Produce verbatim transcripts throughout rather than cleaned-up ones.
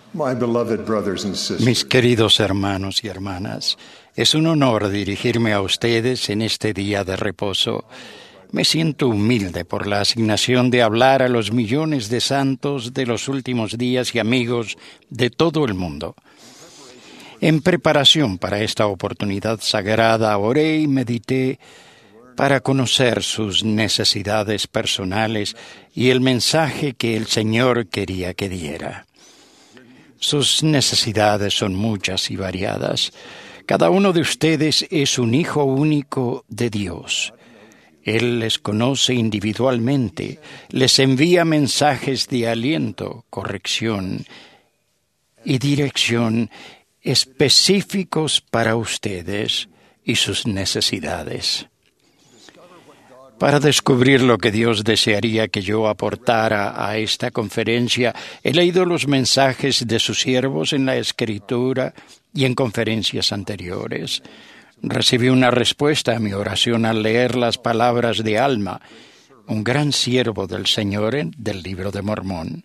My beloved brothers and sisters, Mis queridos hermanos y hermanas, es un honor dirigirme a ustedes en este día de reposo. Me siento humilde por la asignación de hablar a los millones de santos de los últimos días y amigos de todo el mundo. En preparación para esta oportunidad sagrada, oré y medité para conocer sus necesidades personales y el mensaje que el Señor quería que diera. Sus necesidades son muchas y variadas. Cada uno de ustedes es un hijo único de Dios. Él les conoce individualmente, les envía mensajes de aliento, corrección y dirección específicos para ustedes y sus necesidades. Para descubrir lo que Dios desearía que yo aportara a esta conferencia, he leído los mensajes de sus siervos en la Escritura y en conferencias anteriores. Recibí una respuesta a mi oración al leer las palabras de Alma, un gran siervo del Señor del Libro de Mormón.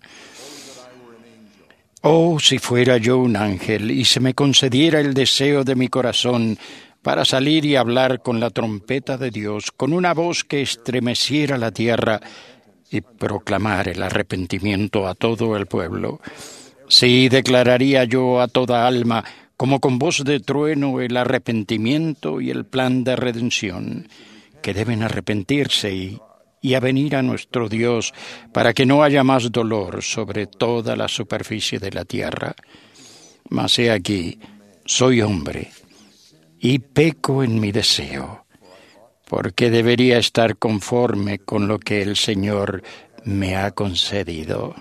Oh, si fuera yo un ángel y se me concediera el deseo de mi corazón para salir y hablar con la trompeta de Dios, con una voz que estremeciera la tierra y proclamar el arrepentimiento a todo el pueblo. Sí, declararía yo a toda alma, como con voz de trueno, el arrepentimiento y el plan de redención, que deben arrepentirse y, y a venir a nuestro Dios, para que no haya más dolor sobre toda la superficie de la tierra. Mas he aquí, soy hombre, y peco en mi deseo, porque debería estar conforme con lo que el Señor me ha concedido.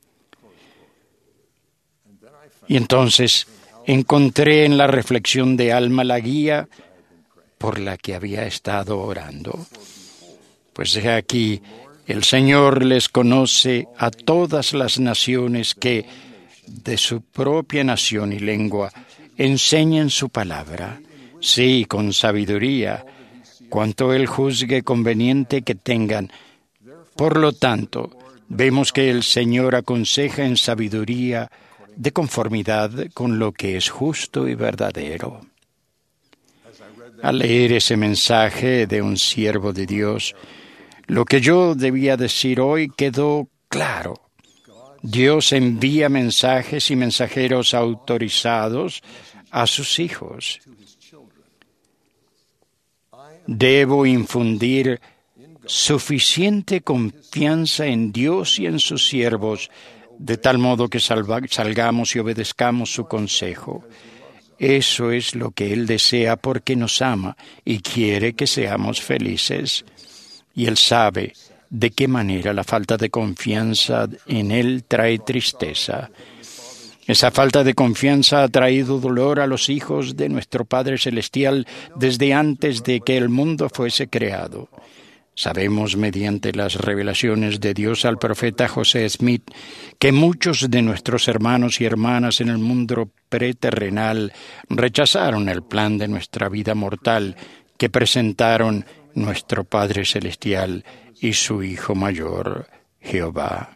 Y entonces encontré en la reflexión de Alma la guía por la que había estado orando. Pues he aquí, el Señor les conoce a todas las naciones que, de su propia nación y lengua, enseñan su palabra. Sí, con sabiduría, cuanto Él juzgue conveniente que tengan. Por lo tanto, vemos que el Señor aconseja en sabiduría de conformidad con lo que es justo y verdadero. Al leer ese mensaje de un siervo de Dios, lo que yo debía decir hoy quedó claro. Dios envía mensajes y mensajeros autorizados a sus hijos. Debo infundir suficiente confianza en Dios y en sus siervos, de tal modo que salva, salgamos y obedezcamos su consejo. Eso es lo que Él desea porque nos ama y quiere que seamos felices. Y Él sabe de qué manera la falta de confianza en Él trae tristeza. Esa falta de confianza ha traído dolor a los hijos de nuestro Padre Celestial desde antes de que el mundo fuese creado. Sabemos mediante las revelaciones de Dios al profeta José Smith que muchos de nuestros hermanos y hermanas en el mundo preterrenal rechazaron el plan de nuestra vida mortal que presentaron nuestro Padre Celestial y su Hijo Mayor, Jehová.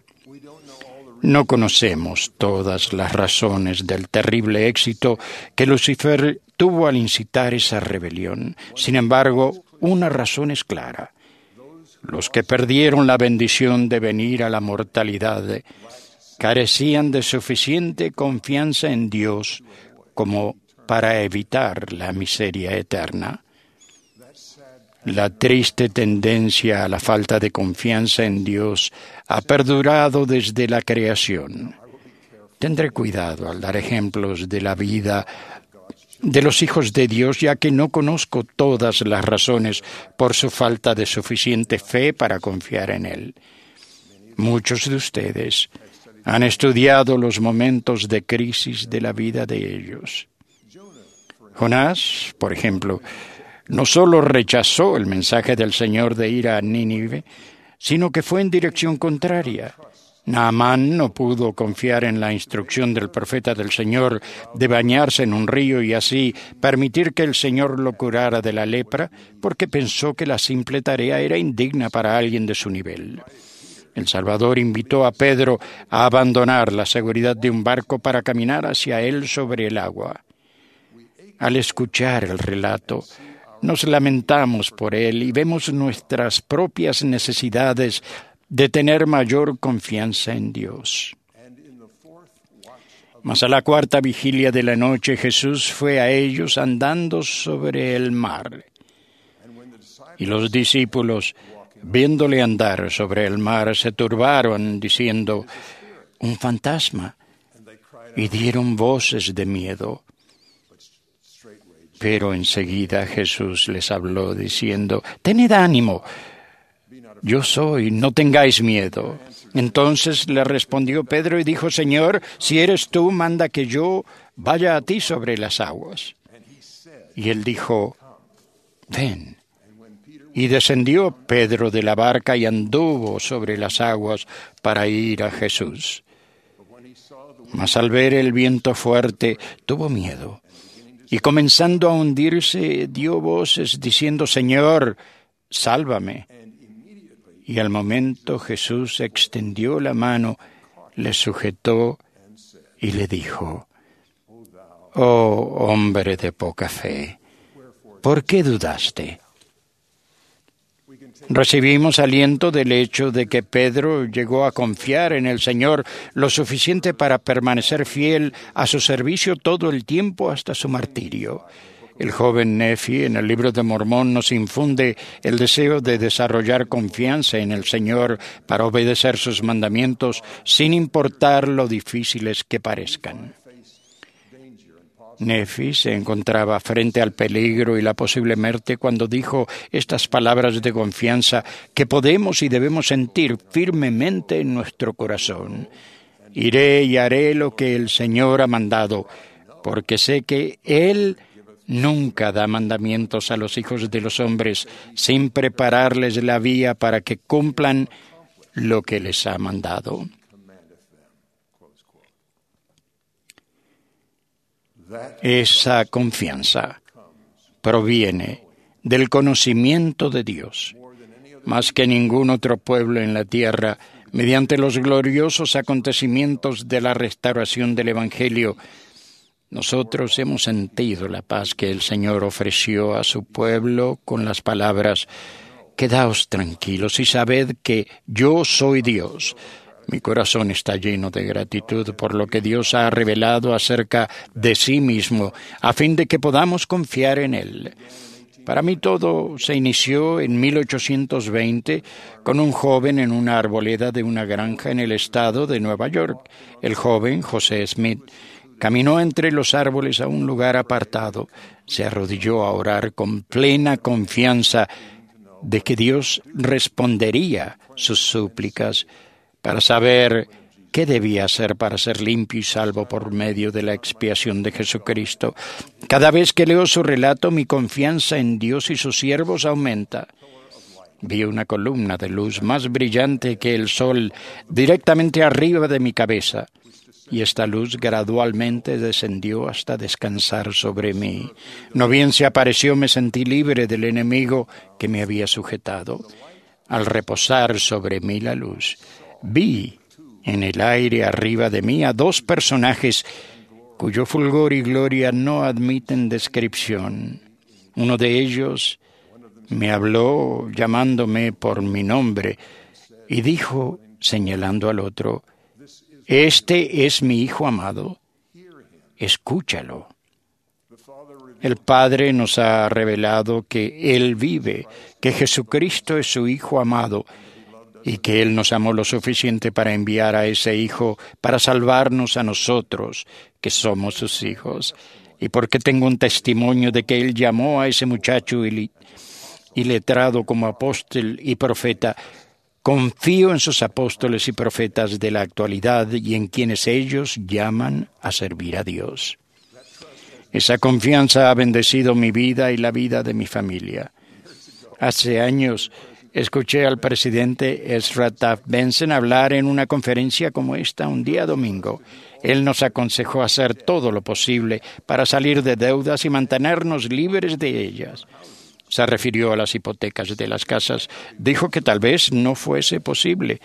No conocemos todas las razones del terrible éxito que Lucifer tuvo al incitar esa rebelión. Sin embargo, una razón es clara. Los que perdieron la bendición de venir a la mortalidad carecían de suficiente confianza en Dios como para evitar la miseria eterna. La triste tendencia a la falta de confianza en Dios ha perdurado desde la creación. Tendré cuidado al dar ejemplos de la vida de los hijos de Dios, ya que no conozco todas las razones por su falta de suficiente fe para confiar en Él. Muchos de ustedes han estudiado los momentos de crisis de la vida de ellos. Jonás, por ejemplo, no solo rechazó el mensaje del Señor de ir a Nínive, sino que fue en dirección contraria. Naamán no pudo confiar en la instrucción del profeta del Señor de bañarse en un río y así permitir que el Señor lo curara de la lepra, porque pensó que la simple tarea era indigna para alguien de su nivel. El Salvador invitó a Pedro a abandonar la seguridad de un barco para caminar hacia él sobre el agua. Al escuchar el relato, nos lamentamos por él y vemos nuestras propias necesidades de tener mayor confianza en Dios. Mas a la cuarta vigilia de la noche Jesús fue a ellos andando sobre el mar. Y los discípulos, viéndole andar sobre el mar, se turbaron, diciendo, «Un fantasma», y dieron voces de miedo. Pero enseguida Jesús les habló, diciendo, «Tened ánimo, yo soy, no tengáis miedo». Entonces le respondió Pedro y dijo, «Señor, si eres tú, manda que yo vaya a ti sobre las aguas». Y él dijo, «Ven». Y descendió Pedro de la barca y anduvo sobre las aguas para ir a Jesús. Mas al ver el viento fuerte, tuvo miedo. Y comenzando a hundirse, dio voces diciendo, «Señor, sálvame». Y al momento Jesús extendió la mano, le sujetó y le dijo, «Oh, hombre de poca fe, ¿por qué dudaste?» Recibimos aliento del hecho de que Pedro llegó a confiar en el Señor lo suficiente para permanecer fiel a su servicio todo el tiempo hasta su martirio. El joven Nefi en el libro de Mormón nos infunde el deseo de desarrollar confianza en el Señor para obedecer sus mandamientos sin importar lo difíciles que parezcan. Nefi se encontraba frente al peligro y la posible muerte cuando dijo estas palabras de confianza que podemos y debemos sentir firmemente en nuestro corazón. «Iré y haré lo que el Señor ha mandado, porque sé que Él nunca da mandamientos a los hijos de los hombres sin prepararles la vía para que cumplan lo que les ha mandado». Esa confianza proviene del conocimiento de Dios, más que ningún otro pueblo en la tierra, mediante los gloriosos acontecimientos de la restauración del Evangelio. Nosotros hemos sentido la paz que el Señor ofreció a su pueblo con las palabras, «Quedaos tranquilos y sabed que yo soy Dios». Mi corazón está lleno de gratitud por lo que Dios ha revelado acerca de sí mismo, a fin de que podamos confiar en Él. Para mí todo se inició en mil ochocientos veinte con un joven en una arboleda de una granja en el estado de Nueva York. El joven, José Smith, caminó entre los árboles a un lugar apartado, se arrodilló a orar con plena confianza de que Dios respondería sus súplicas, para saber qué debía hacer para ser limpio y salvo por medio de la expiación de Jesucristo. Cada vez que leo su relato, mi confianza en Dios y sus siervos aumenta. Vi una columna de luz más brillante que el sol directamente arriba de mi cabeza, y esta luz gradualmente descendió hasta descansar sobre mí. No bien se apareció, me sentí libre del enemigo que me había sujetado. Al reposar sobre mí la luz, vi en el aire arriba de mí a dos personajes cuyo fulgor y gloria no admiten descripción. Uno de ellos me habló llamándome por mi nombre y dijo, señalando al otro, «Este es mi Hijo amado, escúchalo». El Padre nos ha revelado que Él vive, que Jesucristo es su Hijo amado, y que Él nos amó lo suficiente para enviar a ese Hijo para salvarnos a nosotros, que somos sus hijos. Y porque tengo un testimonio de que Él llamó a ese muchacho iletrado como apóstol y profeta, confío en sus apóstoles y profetas de la actualidad y en quienes ellos llaman a servir a Dios. Esa confianza ha bendecido mi vida y la vida de mi familia. Hace años escuché al presidente Ezra Taft Benson hablar en una conferencia como esta un día domingo. Él nos aconsejó hacer todo lo posible para salir de deudas y mantenernos libres de ellas. Se refirió a las hipotecas de las casas. Dijo que tal vez no fuese posible,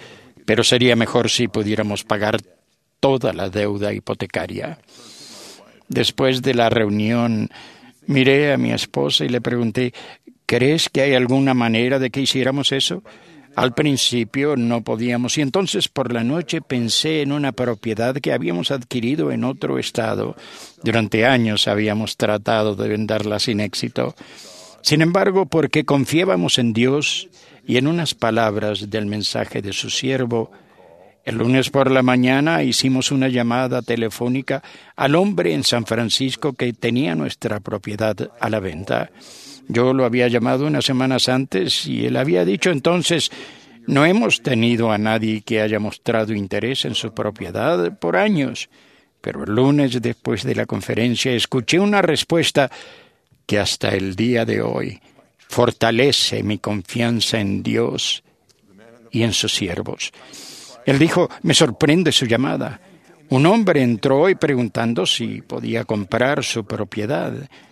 pero sería mejor si pudiéramos pagar toda la deuda hipotecaria. Después de la reunión, miré a mi esposa y le pregunté, ¿crees que hay alguna manera de que hiciéramos eso? Al principio no podíamos, y entonces por la noche pensé en una propiedad que habíamos adquirido en otro estado. Durante años habíamos tratado de venderla sin éxito. Sin embargo, porque confiábamos en Dios y en unas palabras del mensaje de su siervo, el lunes por la mañana hicimos una llamada telefónica al hombre en San Francisco que tenía nuestra propiedad a la venta. Yo lo había llamado unas semanas antes y él había dicho entonces, no hemos tenido a nadie que haya mostrado interés en su propiedad por años. Pero el lunes, después de la conferencia, escuché una respuesta que hasta el día de hoy fortalece mi confianza en Dios y en sus siervos. Él dijo, me sorprende su llamada. Un hombre entró hoy preguntando si podía comprar su propiedad.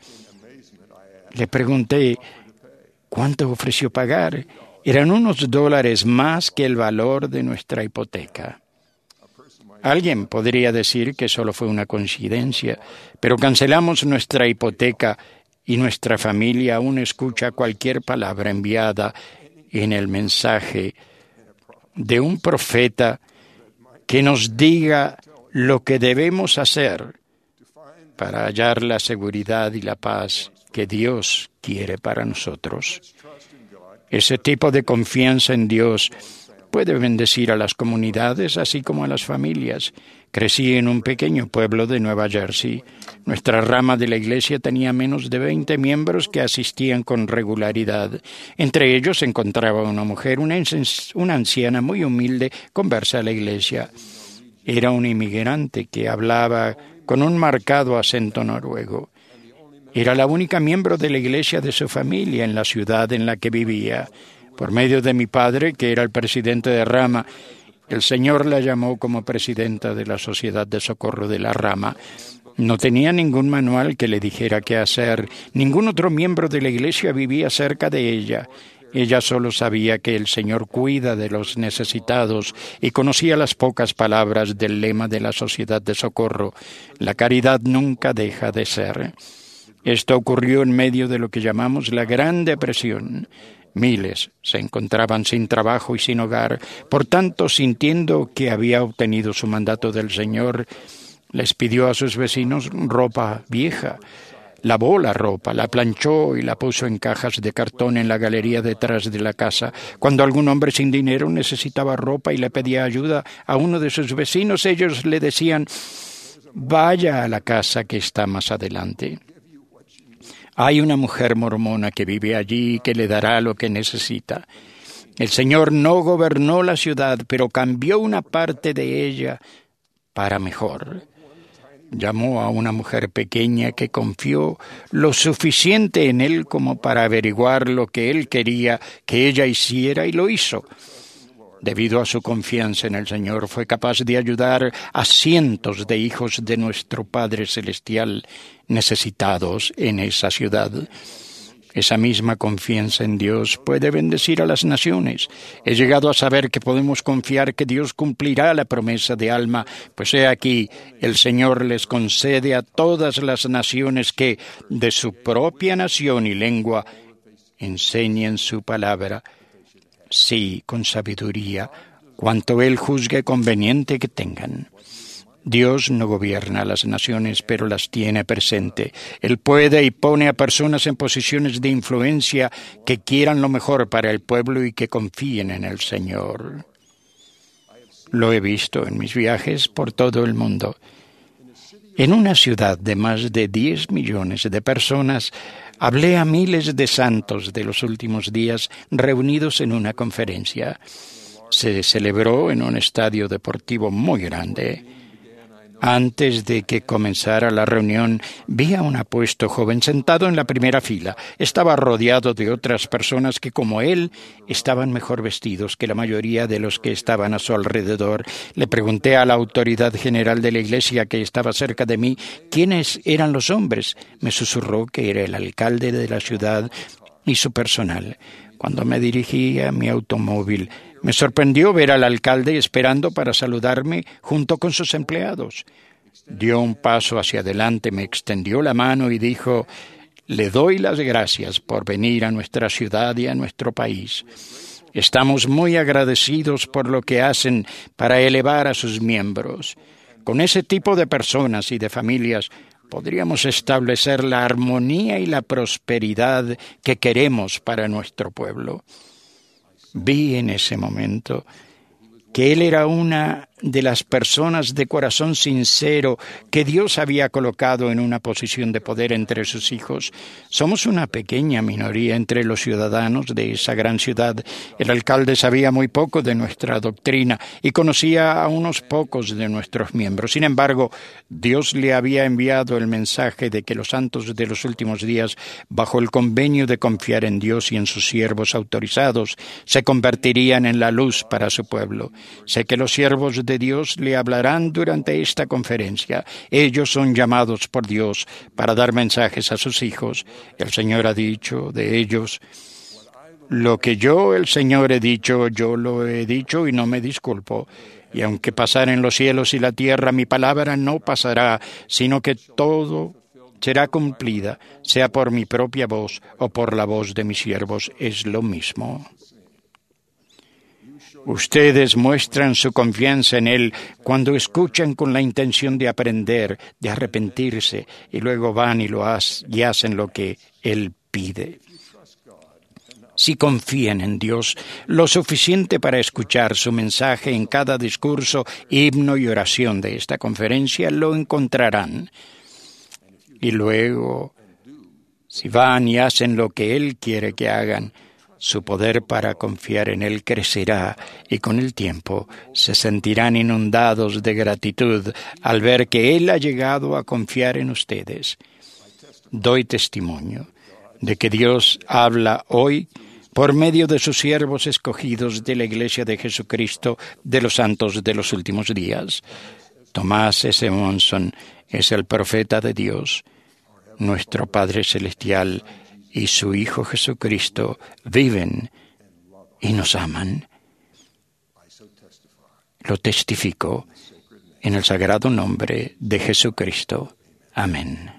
Le pregunté, ¿cuánto ofreció pagar? Eran unos dólares más que el valor de nuestra hipoteca. Alguien podría decir que solo fue una coincidencia, pero cancelamos nuestra hipoteca y nuestra familia aún escucha cualquier palabra enviada en el mensaje de un profeta que nos diga lo que debemos hacer para hallar la seguridad y la paz que Dios quiere para nosotros. Ese tipo de confianza en Dios puede bendecir a las comunidades así como a las familias. Crecí en un pequeño pueblo de Nueva Jersey. Nuestra rama de la iglesia tenía menos de veinte miembros que asistían con regularidad. Entre ellos se encontraba una mujer, una, una anciana muy humilde, conversa a la iglesia. Era un inmigrante que hablaba con un marcado acento noruego. Era la única miembro de la iglesia de su familia en la ciudad en la que vivía. Por medio de mi padre, que era el presidente de rama, el Señor la llamó como presidenta de la Sociedad de Socorro de la Rama. No tenía ningún manual que le dijera qué hacer. Ningún otro miembro de la iglesia vivía cerca de ella. Ella solo sabía que el Señor cuida de los necesitados y conocía las pocas palabras del lema de la Sociedad de Socorro. La caridad nunca deja de ser. Esto ocurrió en medio de lo que llamamos la Gran Depresión. Miles se encontraban sin trabajo y sin hogar. Por tanto, sintiendo que había obtenido su mandato del Señor, les pidió a sus vecinos ropa vieja. Lavó la ropa, la planchó y la puso en cajas de cartón en la galería detrás de la casa. Cuando algún hombre sin dinero necesitaba ropa y le pedía ayuda a uno de sus vecinos, ellos le decían, vaya a la casa que está más adelante. Hay una mujer mormona que vive allí y que le dará lo que necesita. El Señor no gobernó la ciudad, pero cambió una parte de ella para mejor. Llamó a una mujer pequeña que confió lo suficiente en él como para averiguar lo que él quería que ella hiciera y lo hizo. Debido a su confianza en el Señor, fue capaz de ayudar a cientos de hijos de nuestro Padre Celestial necesitados en esa ciudad. Esa misma confianza en Dios puede bendecir a las naciones. He llegado a saber que podemos confiar que Dios cumplirá la promesa de Alma, pues he aquí, el Señor les concede a todas las naciones que, de su propia nación y lengua, enseñen su palabra. Sí, con sabiduría, cuanto Él juzgue conveniente que tengan. Dios no gobierna a las naciones, pero las tiene presente. Él puede y pone a personas en posiciones de influencia que quieran lo mejor para el pueblo y que confíen en el Señor. Lo he visto en mis viajes por todo el mundo. En una ciudad de más de diez millones de personas, hablé a miles de santos de los últimos días reunidos en una conferencia. Se celebró en un estadio deportivo muy grande. Antes de que comenzara la reunión, vi a un apuesto joven sentado en la primera fila. Estaba rodeado de otras personas que, como él, estaban mejor vestidos que la mayoría de los que estaban a su alrededor. Le pregunté a la autoridad general de la iglesia que estaba cerca de mí quiénes eran los hombres. Me susurró que era el alcalde de la ciudad y su personal. Cuando me dirigí a mi automóvil, Me sorprendió ver al alcalde esperando para saludarme junto con sus empleados. Dio un paso hacia adelante, me extendió la mano y dijo: «Le doy las gracias por venir a nuestra ciudad y a nuestro país. Estamos muy agradecidos por lo que hacen para elevar a sus miembros. Con ese tipo de personas y de familias podríamos establecer la armonía y la prosperidad que queremos para nuestro pueblo». Vi en ese momento que él era una de las personas de corazón sincero que Dios había colocado en una posición de poder entre sus hijos. Somos una pequeña minoría entre los ciudadanos de esa gran ciudad. El alcalde sabía muy poco de nuestra doctrina y conocía a unos pocos de nuestros miembros. Sin embargo, Dios le había enviado el mensaje de que los santos de los últimos días, bajo el convenio de confiar en Dios y en sus siervos autorizados, se convertirían en la luz para su pueblo. Sé que los siervos de Dios le hablarán durante esta conferencia. Ellos son llamados por Dios para dar mensajes a sus hijos. El Señor ha dicho de ellos: «Lo que yo, el Señor, he dicho, yo lo he dicho y no me disculpo. Y aunque pasaren los cielos y la tierra, mi palabra no pasará, sino que todo será cumplida, sea por mi propia voz o por la voz de mis siervos, es lo mismo». Ustedes muestran su confianza en Él cuando escuchan con la intención de aprender, de arrepentirse, y luego van y, lo hacen, y hacen lo que Él pide. Si confían en Dios lo suficiente para escuchar su mensaje en cada discurso, himno y oración de esta conferencia, lo encontrarán. Y luego, si van y hacen lo que Él quiere que hagan, su poder para confiar en Él crecerá y con el tiempo se sentirán inundados de gratitud al ver que Él ha llegado a confiar en ustedes. Doy testimonio de que Dios habla hoy por medio de sus siervos escogidos de la Iglesia de Jesucristo de los santos de los últimos días. Tomás S. Monson es el profeta de Dios. Nuestro Padre Celestial y su Hijo Jesucristo viven y nos aman. Lo testifico en el sagrado nombre de Jesucristo. Amén.